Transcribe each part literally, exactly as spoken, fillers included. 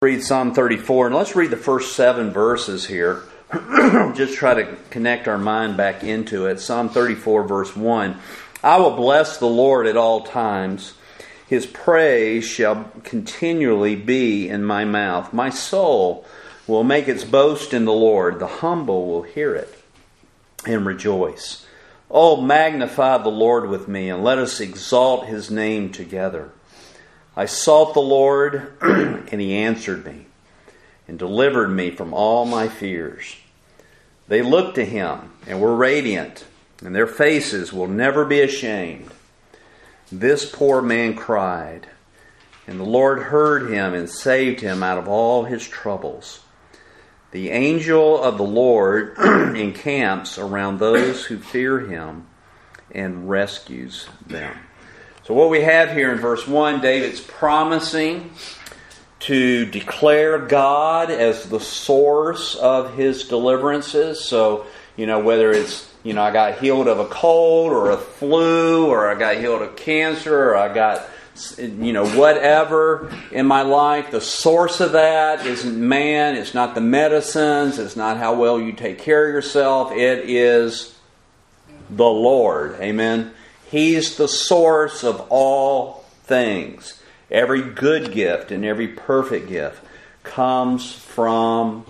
Read Psalm thirty-four, and let's read the first seven verses here. Just try to connect our mind back into it. Psalm thirty-four, verse one. I will bless the Lord at all times. His praise shall continually be in my mouth. My soul will make its boast in the Lord. The humble will hear it and rejoice. Oh, magnify the Lord with me, and let us exalt His name together. I sought the Lord, and He answered me, and delivered me from all my fears. They looked to Him, and were radiant, and their faces will never be ashamed. This poor man cried, and the Lord heard him and saved him out of all his troubles. The angel of the Lord encamps around those who fear Him and rescues them. So what we have here in verse one, David's promising to declare God as the source of his deliverances. So, you know, whether it's, you know, I got healed of a cold or a flu, or I got healed of cancer, or I got, you know, whatever in my life, the source of that isn't man, it's not the medicines, it's not how well you take care of yourself, it is the Lord. Amen? He's the source of all things. Every good gift and every perfect gift comes from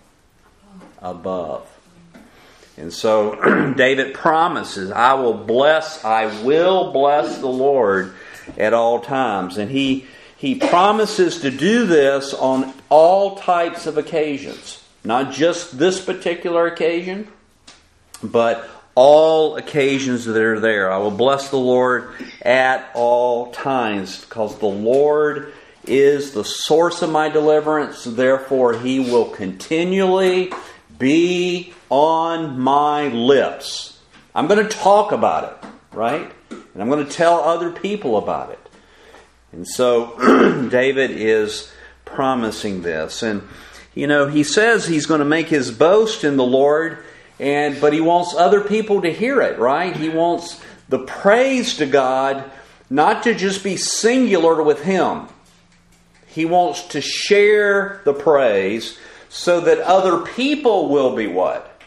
above. And so David promises, I will bless, I will bless the Lord at all times. And he, he promises to do this on all types of occasions. Not just this particular occasion, but all occasions that are there. I will bless the Lord at all times, because the Lord is the source of my deliverance. Therefore, He will continually be on my lips. I'm going to talk about it, right? And I'm going to tell other people about it. And so David is promising this. And, you know, he says he's going to make his boast in the Lord, and but he wants other people to hear it, right? He wants the praise to God not to just be singular with him. He wants to share the praise so that other people will be what?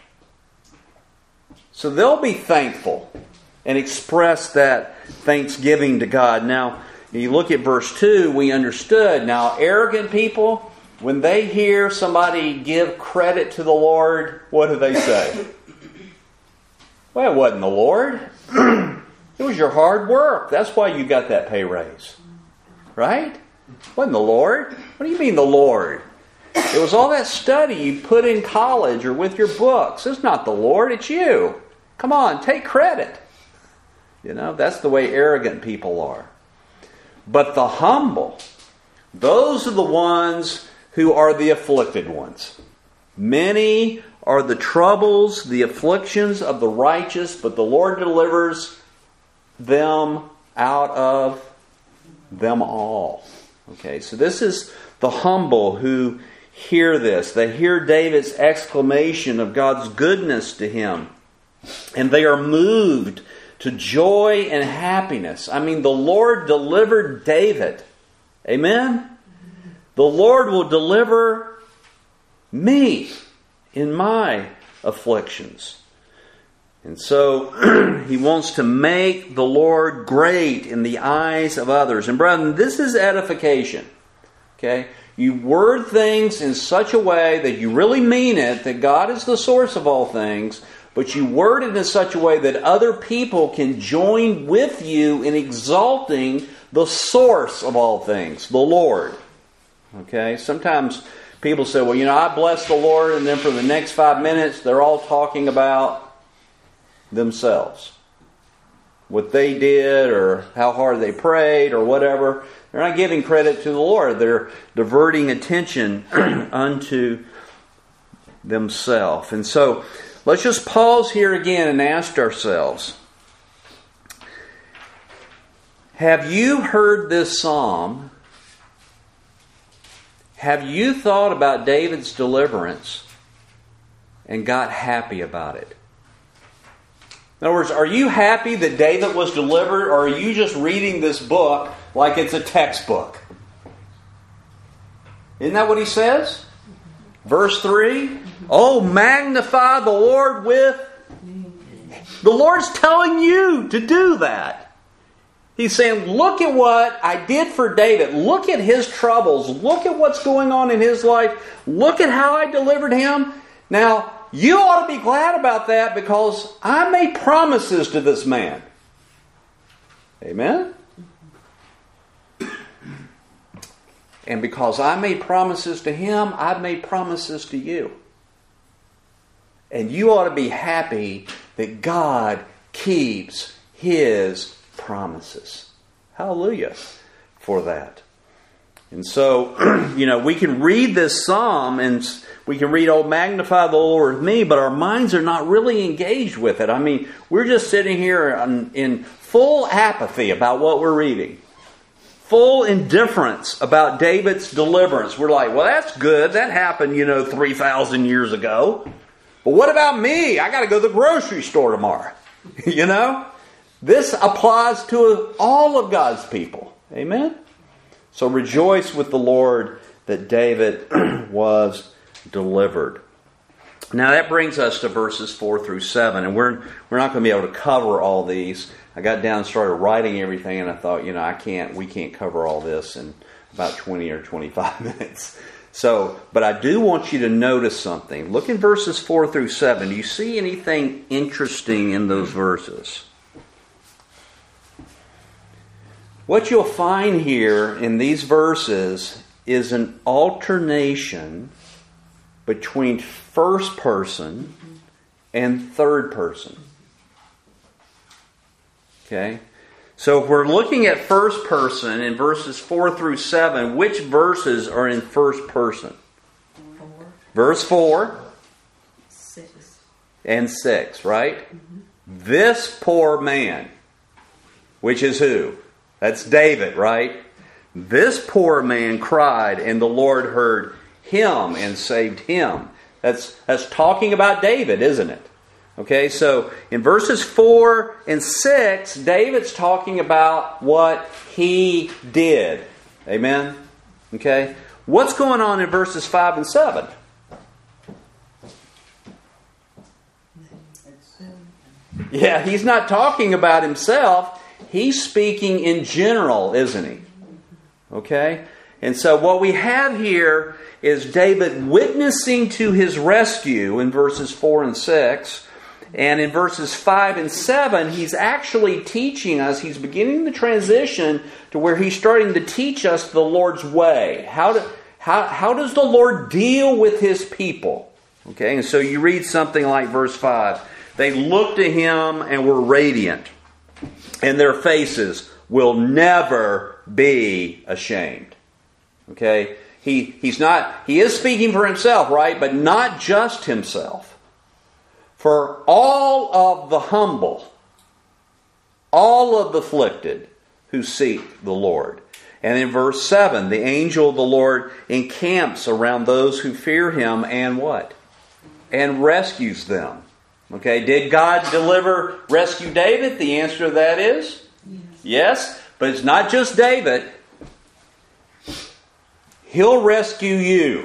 So they'll be thankful and express that thanksgiving to God. Now, you look at verse two, we understood. Now, arrogant people, when they hear somebody give credit to the Lord, what do they say? Well, it wasn't the Lord. It was your hard work. That's why you got that pay raise. Right? It wasn't the Lord. What do you mean the Lord? It was all that study you put in college or with your books. It's not the Lord, it's you. Come on, take credit. You know, that's the way arrogant people are. But the humble, those are the ones who are the afflicted ones. Many are the troubles, the afflictions of the righteous, but the Lord delivers them out of them all. Okay, so this is the humble who hear this. They hear David's exclamation of God's goodness to him, and they are moved to joy and happiness. I mean, the Lord delivered David. Amen? The Lord will deliver me in my afflictions. And so He wants to make the Lord great in the eyes of others. And brethren, this is edification. Okay? You word things in such a way that you really mean it, that God is the source of all things, but you word it in such a way that other people can join with you in exalting the source of all things, the Lord. Okay? Sometimes people say, well, you know, I bless the Lord, and then for the next five minutes, they're all talking about themselves. What they did, or how hard they prayed, or whatever. They're not giving credit to the Lord. They're diverting attention unto themselves. And so, let's just pause here again and ask ourselves, have you heard this psalm? Have you thought about David's deliverance and got happy about it? In other words, are you happy that David was delivered, or are you just reading this book like it's a textbook? Isn't that what he says? Verse three. Oh, magnify the Lord with... The Lord's telling you to do that. He's saying, look at what I did for David. Look at his troubles. Look at what's going on in his life. Look at how I delivered him. Now, you ought to be glad about that because I made promises to this man. Amen? And because I made promises to him, I've made promises to you. And you ought to be happy that God keeps His promises. Hallelujah for that. And so, you know, we can read this psalm and we can read, oh, magnify the Lord with me, but our minds are not really engaged with it. I mean, we're just sitting here in, in full apathy about what we're reading. Full indifference about David's deliverance. We're like, well, that's good. That happened, you know, three thousand years ago. But what about me? I got to go to the grocery store tomorrow. You know? This applies to all of God's people. Amen? So rejoice with the Lord that David was delivered. Now that brings us to verses four through seven. And we're we're not going to be able to cover all these. I got down and started writing everything, and I thought, you know, I can't, we can't cover all this in about twenty or twenty-five minutes. So, but I do want you to notice something. Look in verses four through seven. Do you see anything interesting in those verses? What you'll find here in these verses is an alternation between first person and third person. Okay? So if we're looking at first person in verses four through seven, which verses are in first person? Four. Verse four. Six. And six, right? Mm-hmm. This poor man, which is who? That's David, right? This poor man cried, and the Lord heard him and saved him. That's, that's talking about David, isn't it? Okay, so in verses four and six, David's talking about what he did. Amen? Okay? What's going on in verses five and seven? Yeah, he's not talking about himself. He's speaking in general, isn't he? Okay? And so what we have here is David witnessing to his rescue in verses four and six. And in verses five and seven, he's actually teaching us, he's beginning the transition to where he's starting to teach us the Lord's way. How, do, how, how does the Lord deal with His people? Okay, and so you read something like verse five. They looked to Him and were radiant, and their faces will never be ashamed. Okay, he, he's not, he is speaking for himself, right? But not just himself. For all of the humble, all of the afflicted who seek the Lord. And in verse seven, the angel of the Lord encamps around those who fear Him and what? And rescues them. Okay, did God deliver, rescue David? The answer to that is yes. Yes, but it's not just David. He'll rescue you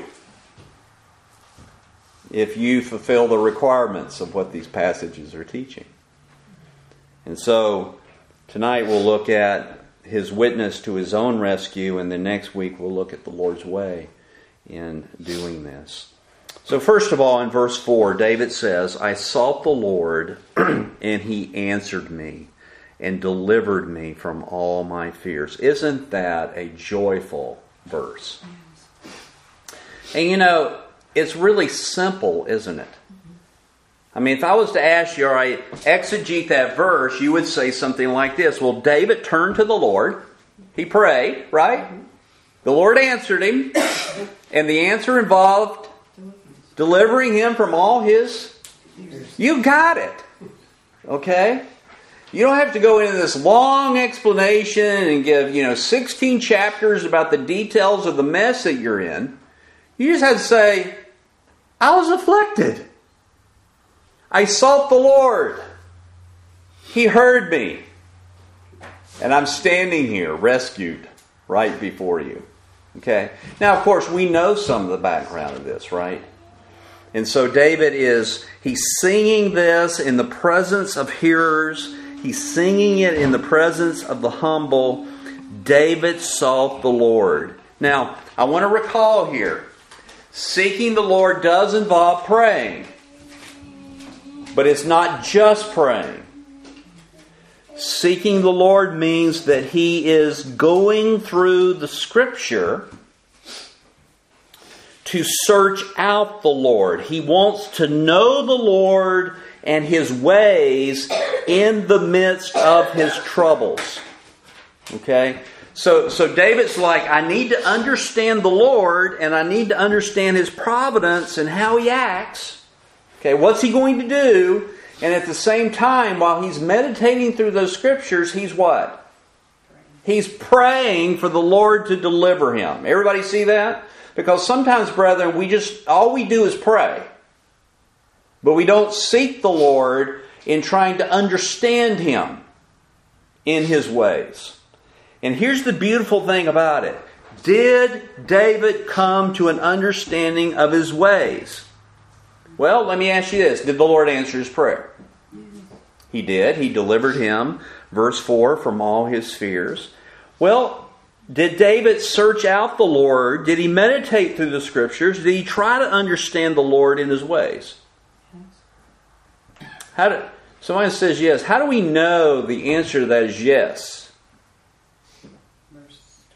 if you fulfill the requirements of what these passages are teaching. And so, tonight we'll look at His witness to His own rescue, and then next week we'll look at the Lord's way in doing this. So first of all, in verse four, David says, I sought the Lord, and He answered me, and delivered me from all my fears. Isn't that a joyful verse? And you know, it's really simple, isn't it? I mean, if I was to ask you, all right, exegete that verse, you would say something like this. Well, David turned to the Lord. He prayed, right? The Lord answered him. And the answer involved delivering him from all his... You got it. Okay? You don't have to go into this long explanation and give, you know, sixteen chapters about the details of the mess that you're in. You just have to say, I was afflicted. I sought the Lord. He heard me. And I'm standing here rescued right before you. Okay. Now, of course, we know some of the background of this, right? And so David is, he's singing this in the presence of hearers. He's singing it in the presence of the humble. David sought the Lord. Now, I want to recall here, seeking the Lord does involve praying. But it's not just praying. Seeking the Lord means that he is going through the Scripture to search out the Lord. He wants to know the Lord and His ways in the midst of his troubles. Okay? So, so David's like, I need to understand the Lord, and I need to understand His providence and how He acts. Okay, what's He going to do? And at the same time, while he's meditating through those Scriptures, he's what? He's praying for the Lord to deliver him. Everybody see that? Because sometimes, brethren, we just, all we do is pray. But we don't seek the Lord in trying to understand Him in His ways. And here's the beautiful thing about it. Did David come to an understanding of His ways? Well, let me ask you this. Did the Lord answer his prayer? He did. He delivered him, verse four, from all his fears. Well, did David search out the Lord? Did he meditate through the Scriptures? Did he try to understand the Lord in His ways? How do, someone says yes. How do we know the answer to that is yes? Verse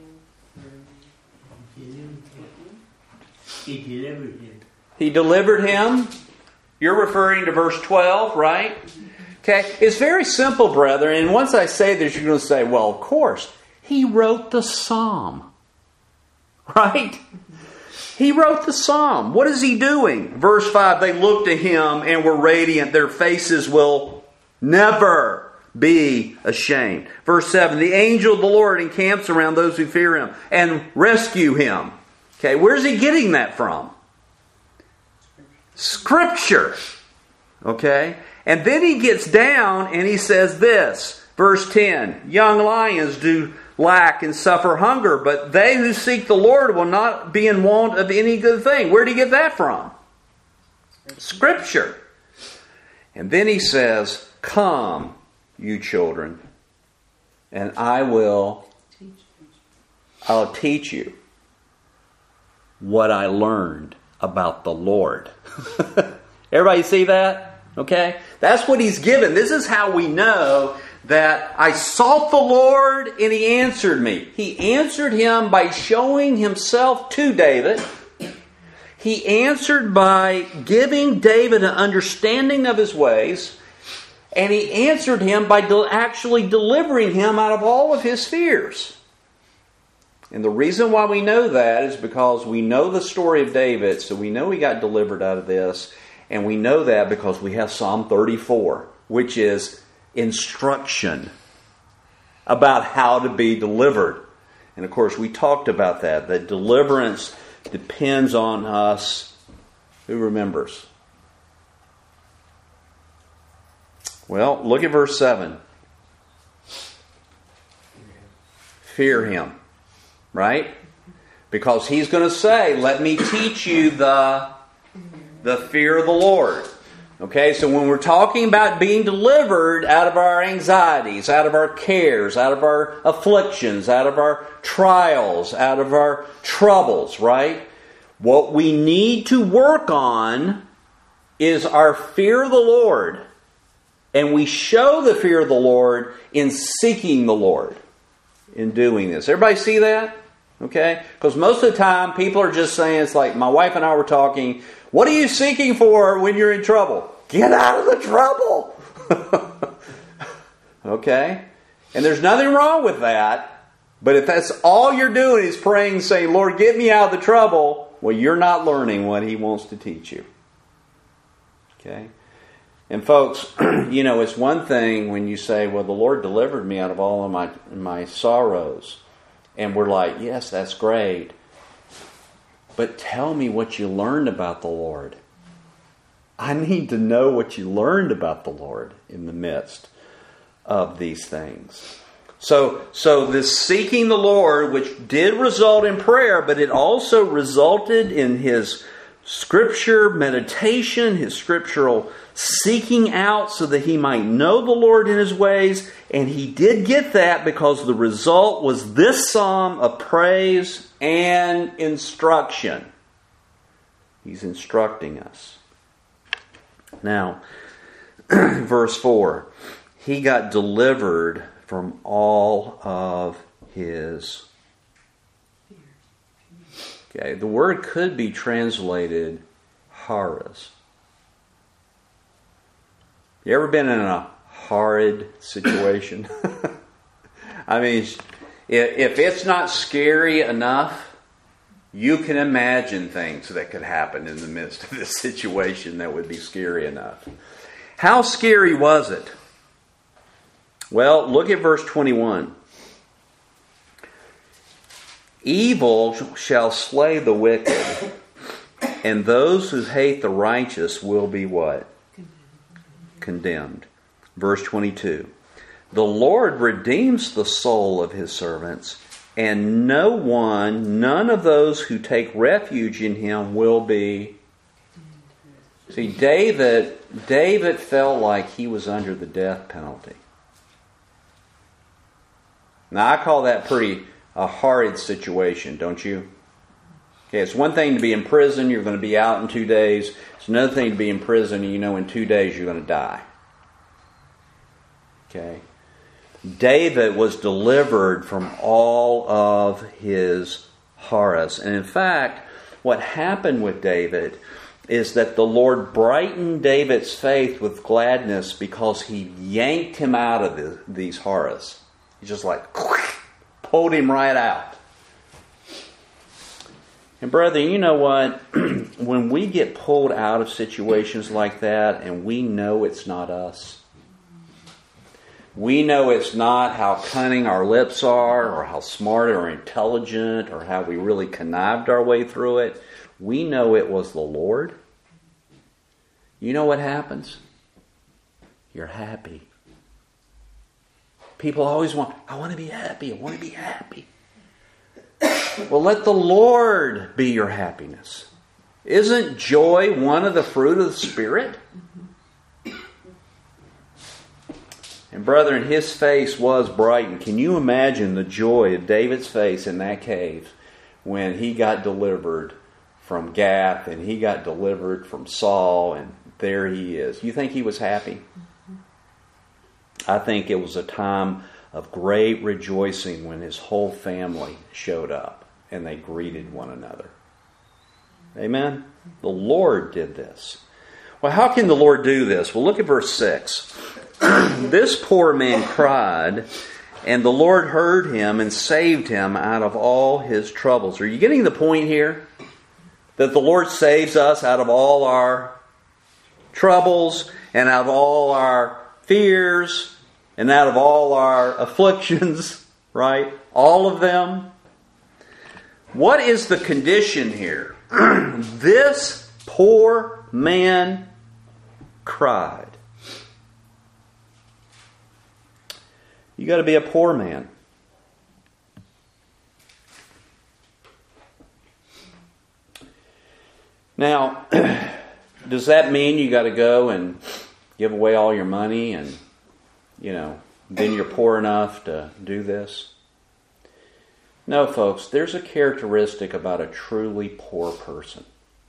twelve. He delivered him. He delivered him. You're referring to verse twelve, right? Okay. It's very simple, brethren. And once I say this, you're going to say, well, of course, he wrote the psalm. Right? He wrote the psalm. What is he doing? Verse five, they looked to him and were radiant. Their faces will never be ashamed. Verse seven, the angel of the Lord encamps around those who fear Him and rescue him. Okay, where's he getting that from? Scripture. Okay? And then he gets down and he says this. Verse ten. Young lions do lack and suffer hunger, but they who seek the Lord will not be in want of any good thing. Where did he get that from? Scripture. And then he says, come, you children, and I will I'll teach you what I learned about the Lord. Everybody see that? Okay? That's what he's given. This is how we know that I sought the Lord and He answered me. He answered him by showing Himself to David. He answered by giving David an understanding of his ways. And He answered him by de- actually delivering him out of all of his fears. And the reason why we know that is because we know the story of David, so we know he got delivered out of this. And we know that because we have Psalm thirty-four, which is instruction about how to be delivered. And of course, we talked about that. That deliverance depends on us. Who remembers? Well, look at verse seven. Fear Him. Right? Because He's going to say, let me teach you the, the fear of the Lord. Okay, so when we're talking about being delivered out of our anxieties, out of our cares, out of our afflictions, out of our trials, out of our troubles, right? What we need to work on is our fear of the Lord. And we show the fear of the Lord in seeking the Lord in doing this. Everybody see that? Okay? Because most of the time people are just saying, it's like my wife and I were talking, what are you seeking for when you're in trouble? Get out of the trouble! Okay? And there's nothing wrong with that. But if that's all you're doing is praying, saying, Lord, get me out of the trouble, well, you're not learning what He wants to teach you. Okay? And folks, you know, it's one thing when you say, well, the Lord delivered me out of all of my, my sorrows. And we're like, yes, that's great. But tell me what you learned about the Lord. I need to know what you learned about the Lord in the midst of these things. So, so this seeking the Lord, which did result in prayer, but it also resulted in his scripture meditation, his scriptural seeking out so that he might know the Lord in his ways. And he did get that because the result was this psalm of praise and instruction. He's instructing us. Now, verse four. He got delivered from all of his. Okay, the word could be translated horrors. You ever been in a horrid situation? I mean, if it's not scary enough, you can imagine things that could happen in the midst of this situation that would be scary enough. How scary was it? Well, look at verse twenty-one. Evil shall slay the wicked, and those who hate the righteous will be what? Condemned. Verse twenty-two. The Lord redeems the soul of his servants, and no one, none of those who take refuge in him will be. See, David, David felt like he was under the death penalty. Now, I call that pretty a horrid situation, don't you? Okay, it's one thing to be in prison, you're going to be out in two days. It's another thing to be in prison and you know in two days you're going to die. Okay. David was delivered from all of his horrors. And in fact, what happened with David is that the Lord brightened David's faith with gladness because he yanked him out of the, these horrors. He just like pulled him right out. And brother, you know what? When we get pulled out of situations like that and we know it's not us, we know it's not how cunning our lips are or how smart or intelligent or how we really connived our way through it. We know it was the Lord. You know what happens? You're happy. People always want, I want to be happy, I want to be happy. Well, let the Lord be your happiness. Isn't joy one of the fruit of the Spirit? And brethren, his face was brightened. Can you imagine the joy of David's face in that cave when he got delivered from Gath and he got delivered from Saul and there he is? You think he was happy? I think it was a time of great rejoicing when his whole family showed up and they greeted one another. Amen? The Lord did this. Well, how can the Lord do this? Well, look at verse six. This poor man cried, and the Lord heard him and saved him out of all his troubles. Are you getting the point here? That the Lord saves us out of all our troubles and out of all our fears and out of all our afflictions, right? All of them. What is the condition here? This poor man cried. You got to be a poor man. Now, does that mean you got to go and give away all your money and, you know, then you're poor enough to do this? No, folks, there's a characteristic about a truly poor person.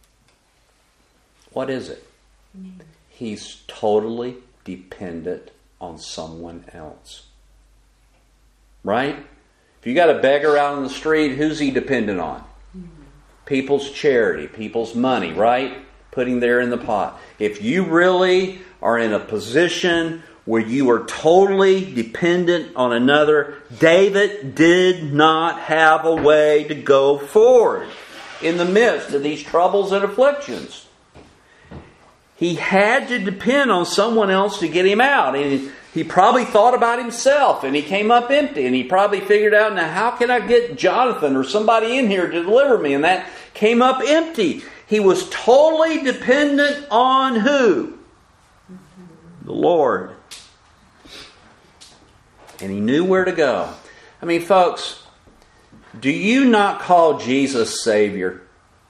What is it? Mm-hmm. He's totally dependent on someone else. Right? If you got a beggar out on the street, who's he dependent on? Mm-hmm. People's charity, people's money, right? Putting there in the pot. If you really are in a position where you are totally dependent on another, David did not have a way to go forward in the midst of these troubles and afflictions. He had to depend on someone else to get him out. And he probably thought about himself and he came up empty. And he probably figured out, now how can I get Jonathan or somebody in here to deliver me? And that came up empty. He was totally dependent on who? The Lord. And he knew where to go. I mean, folks, do you not call Jesus Savior?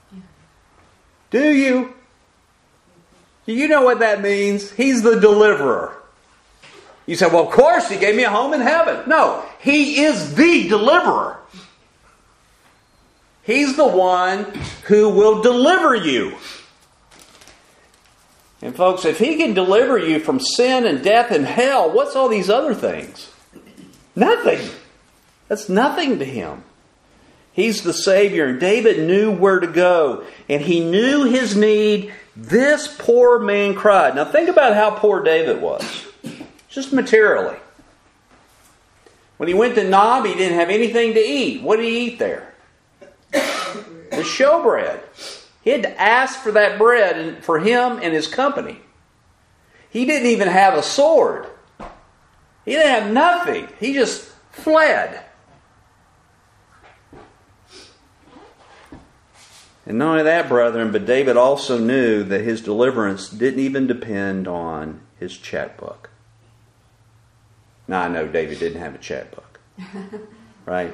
Do you? Do you know what that means? He's the deliverer. You say, well, of course, He gave me a home in heaven. No, He is the deliverer. He's the one who will deliver you. And folks, if He can deliver you from sin and death and hell, what's all these other things? Nothing. That's nothing to Him. He's the Savior. And David knew where to go. And he knew his need. This poor man cried. Now think about how poor David was. Just materially. When he went to Nob, he didn't have anything to eat. What did he eat there? The showbread. He had to ask for that bread for him and his company. He didn't even have a sword. He didn't have nothing. He just fled. And not only that, brethren, but David also knew that his deliverance didn't even depend on his checkbook. Now, I know David didn't have a checkbook. Right?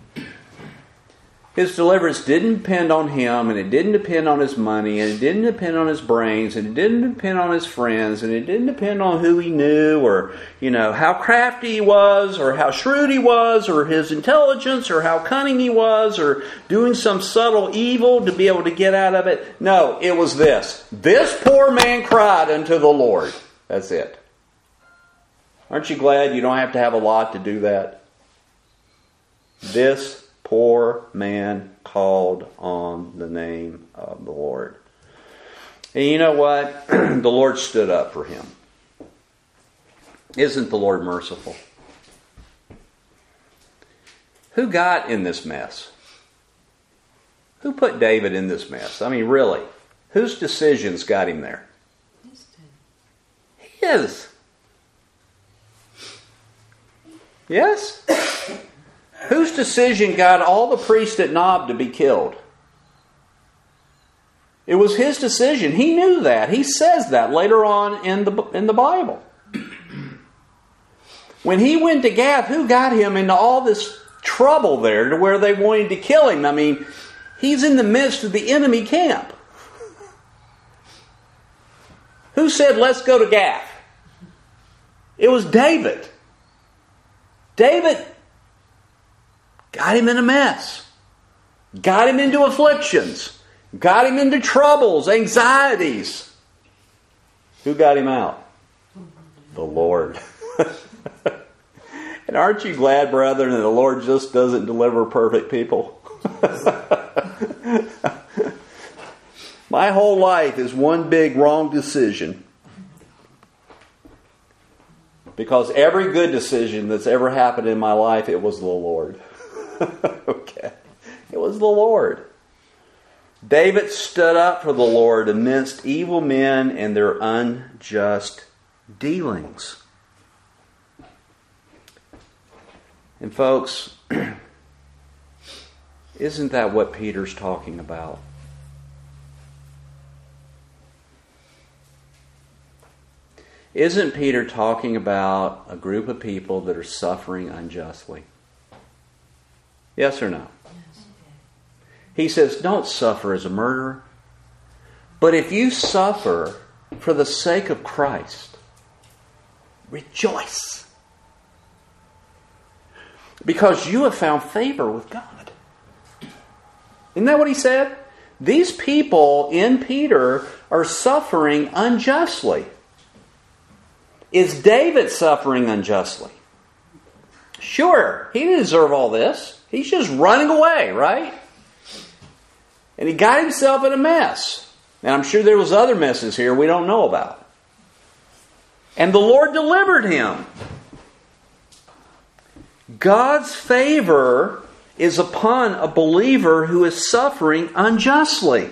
His deliverance didn't depend on him, and it didn't depend on his money, and it didn't depend on his brains, and it didn't depend on his friends, and it didn't depend on who he knew, or, you know, how crafty he was, or how shrewd he was, or his intelligence, or how cunning he was, or doing some subtle evil to be able to get out of it. No, it was this. This poor man cried unto the Lord. That's it. Aren't you glad you don't have to have a lot to do that? This poor man called on the name of the Lord. And you know what? The Lord stood up for him. Isn't the Lord merciful? Who got in this mess? Who put David in this mess? I mean, really, whose decisions got him there? His. Yes? Whose decision got all the priests at Nob to be killed? It was his decision. He knew that. He says that later on in the in the Bible. When he went to Gath, who got him into all this trouble there to where they wanted to kill him? I mean, he's in the midst of the enemy camp. Who said, let's go to Gath? It was David. David got him in a mess. Got him into afflictions. Got him into troubles, anxieties. Who got him out? The Lord. And aren't you glad, brethren, that the Lord just doesn't deliver perfect people? My whole life is one big wrong decision. Because every good decision that's ever happened in my life, it was the Lord. Okay. It was the Lord. David stood up for the Lord amidst evil men and their unjust dealings. And folks, isn't that what Peter's talking about? Isn't Peter talking about a group of people that are suffering unjustly? Yes or no? Yes. He says, don't suffer as a murderer. But if you suffer for the sake of Christ, rejoice. Because you have found favor with God. Isn't that what he said? These people in Peter are suffering unjustly. Is David suffering unjustly? Sure, he didn't deserve all this. He's just running away, right? And he got himself in a mess. And I'm sure there was other messes here we don't know about. And the Lord delivered him. God's favor is upon a believer who is suffering unjustly.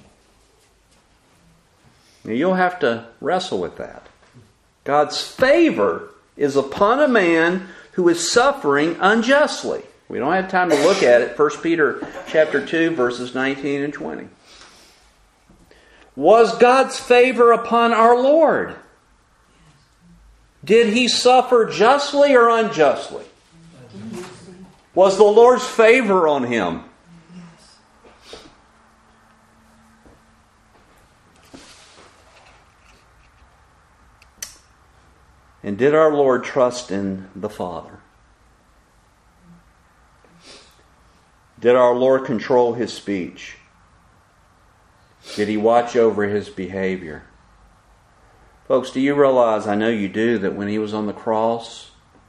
Now you'll have to wrestle with that. God's favor is upon a man who is suffering unjustly. We don't have time to look at it. First Peter chapter two, verses nineteen and twenty. Was God's favor upon our Lord? Did he suffer justly or unjustly? Was the Lord's favor on him? And did our Lord trust in the Father? Did our Lord control his speech? Did he watch over his behavior? Folks, do you realize, I know you do, that when he was on the cross,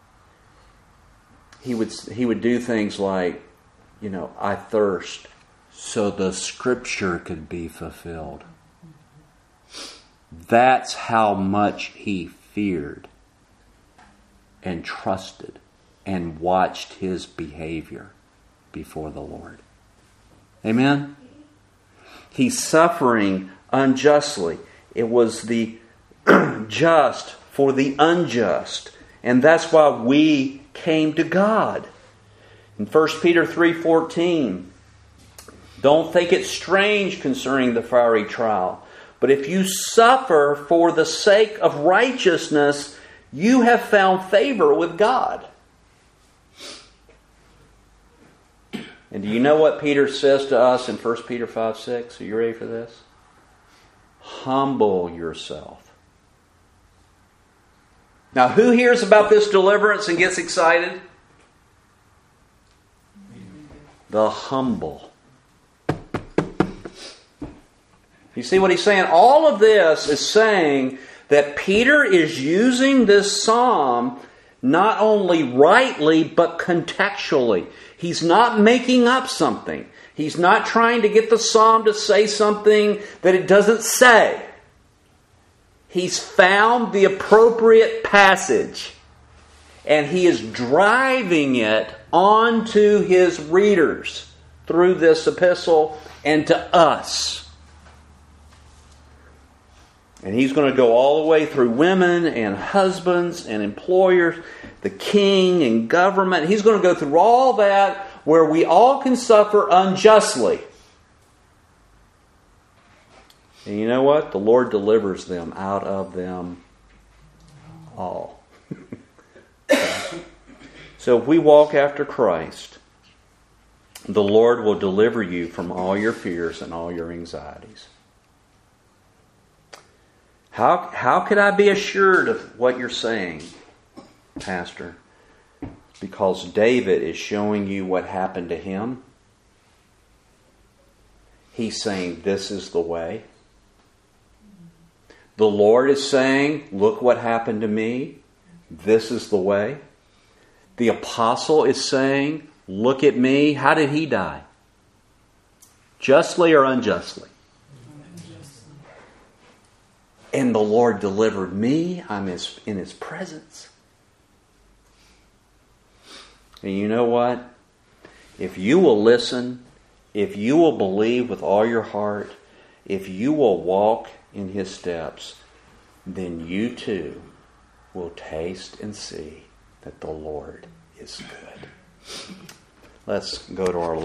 he would he would do things like, you know, I thirst, so the Scripture could be fulfilled. That's how much he feared and trusted and watched his behavior before the Lord. Amen? He's suffering unjustly. It was the just for the unjust. And that's why we came to God. In First Peter three fourteen, don't think it strange concerning the fiery trial. But if you suffer for the sake of righteousness, you have found favor with God. And do you know what Peter says to us in First Peter five six? Are you ready for this? Humble yourself. Now, who hears about this deliverance and gets excited? The humble. You see what he's saying? All of this is saying that Peter is using this psalm not only rightly, but contextually. He's not making up something. He's not trying to get the psalm to say something that it doesn't say. He's found the appropriate passage, and he is driving it onto his readers through this epistle and to us. And he's going to go all the way through women and husbands and employers, the king and government. He's going to go through all that where we all can suffer unjustly. And you know what? The Lord delivers them out of them all. So if we walk after Christ, the Lord will deliver you from all your fears and all your anxieties. How, how could I be assured of what you're saying, Pastor? Because David is showing you what happened to him. He's saying, this is the way. The Lord is saying, look what happened to me. This is the way. The apostle is saying, look at me. How did he die? Justly or unjustly? Unjustly. And the Lord delivered me. I'm in His presence. And you know what? If you will listen, if you will believe with all your heart, if you will walk in His steps, then you too will taste and see that the Lord is good. Let's go to our Lord.